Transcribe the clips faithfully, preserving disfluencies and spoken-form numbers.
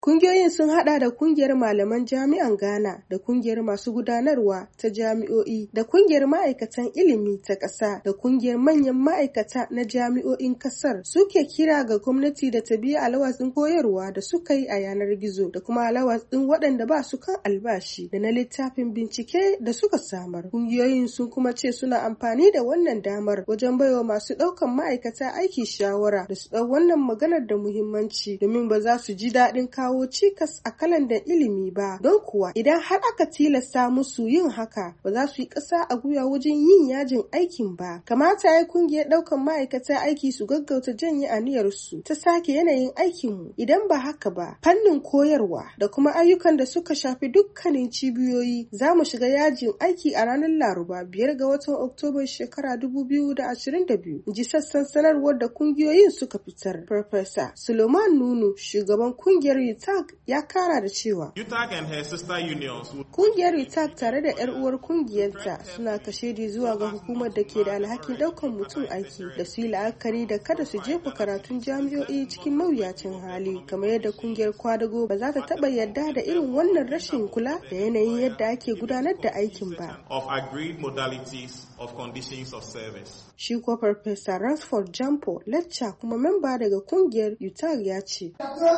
Kungiyoyin sun hada da kungiyar malaman jami'an Ghana da kungiyar masu gudanarwa ta jami'o'i da kungiyar ma'aikatan ilimi ta ƙasa da kungiyar manyan ma'aikata na jami'o'in ƙasar suke kira ga gwamnati da ta biya alawasin koyarwa da suka yi a yanar gizo da kuma alawasin waɗanda ba su kan albashi da na littafin bincike da suka samar. Kungiyoyin sun kuma ce suna amfani da wannan damar wajen baiwa masu ɗaukan ma'aikata aiki shawara da su ɗau wannan maganar da muhimmanci domin ba za su ji daɗin kawo kawo cikas a kalandar ilimi ba, don kuwa idan har aka tilasta musu yin haka ba za su yi ƙasa a gwiwa wajen yin yajin aikin ba. Kamata ya yi kungiyar ɗaukan ma'aikata aiki su gaggauta janye aniyarsu ta sake yanayin aikinmu, idan ba haka ba fannin koyarwa da kuma ayyukan da suka shafi dukkanin cibiyoyi za mu shiga yajin aiki a ranar Laraba biyar ga watan Oktoba shekara dubu biyu da ashirin da biyu, ji sassan sanarwar da kungiyoyin suka fitar. Farfesa Suleiman Nunu, shugaban kungiyar U T A G, ya kara da cewa U T A G and her sister unions kungiyar U T A G tare da yar uwar kungiyarta suna kashedi zuwa ga hukumar da ke da alhakin daukan mutum aiki da su yi la'akari da kada su jefa karatun jami'o'i cikin mawuyacin hali, kamar yadda kungiyar kwadago ba za ta taba yarda da irin wannan rashin kula da yanayin yadda ake gudanar da aikin ba. of agreed modalities of conditions of service. Shi kuwa Farfesa Ransford Jampo, lacca kuma memba daga kungiyar U T A G, ya ce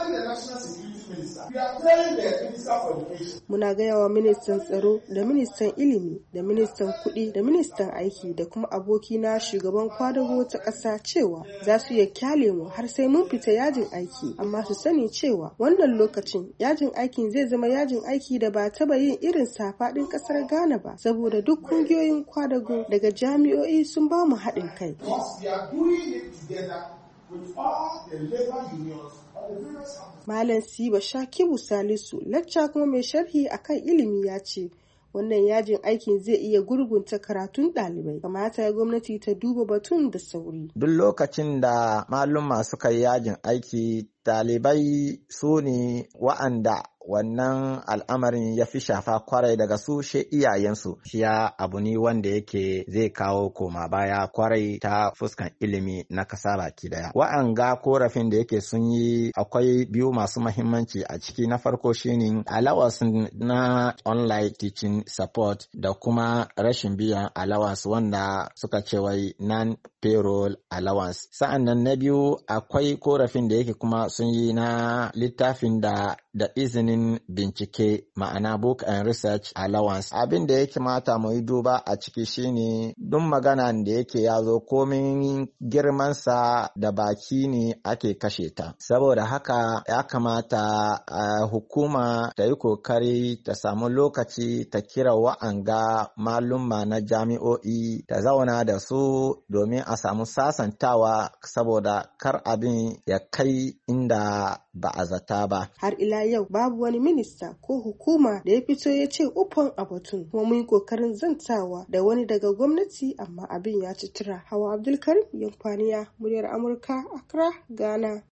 muna gaya wa ministan tsaro da ministan ilimi da ministan kuɗi da ministan aiki da kuma abokina shugaban kwadago ta ƙasa cewa za su iya kyale mu har sai mun fita yajin aiki, amma su sani cewa wannan lokacin yajin aikin zai zama yajin aiki da ba taba yin irin sa faɗin ƙasar Ghana ba, saboda duk kungiyoyin kwadago daga jami'o'i sun ba mu haɗin kai. Malam Siba Shakibu Salisu, lacca kuma mai sharhi akan ilimi, ya ce wannan yajin aikin zai iya gurgunta karatun ɗalibai, kamata ya gwamnati ta duba batun da sauri. Duk lokacin da maluma suka yi yajin aiki, ɗalibai su ne wa'anda wannan al'amarin ya fi shafa kwarai daga su she iyayensu. Shiya abu ne wanda yake zai kawo koma baya kwarai ta fuskan ilimi na kasa baki daya. Wa'anga korafin da yake sun yi akwai biyu masu mahimmanci a ciki. Na farko shine allowance na online teaching support da kuma rashin biyan allowance wanda suka ce wai non payroll allowance. Sa'an nan na biyu akwai korafin da yake kuma sun yi na littafin da da izinin bincike, ma'ana book and research allowance. Abin da ya kamata mu yi duba a ciki shine duk magana da yake ya zo komin girmansa da baki ne ake kashe ta. Saboda haka ya kamata uh, hukuma ta yi kokari ta samu lokaci ta kira wa'anga malumma na jami'o'i ta zauna da su domin a samu sasantawa, saboda kar abin ya kai inda ba a zata ba. Har ila yau babu wani minista ko hukuma da ya fito ya ce ufan a batun, kuma mun yi kokarin zantawa da wani daga gwamnati amma abin ya ci tura. Hawa Abdulkarim, Yankwaniya, muryar Amurka, Accra, Ghana.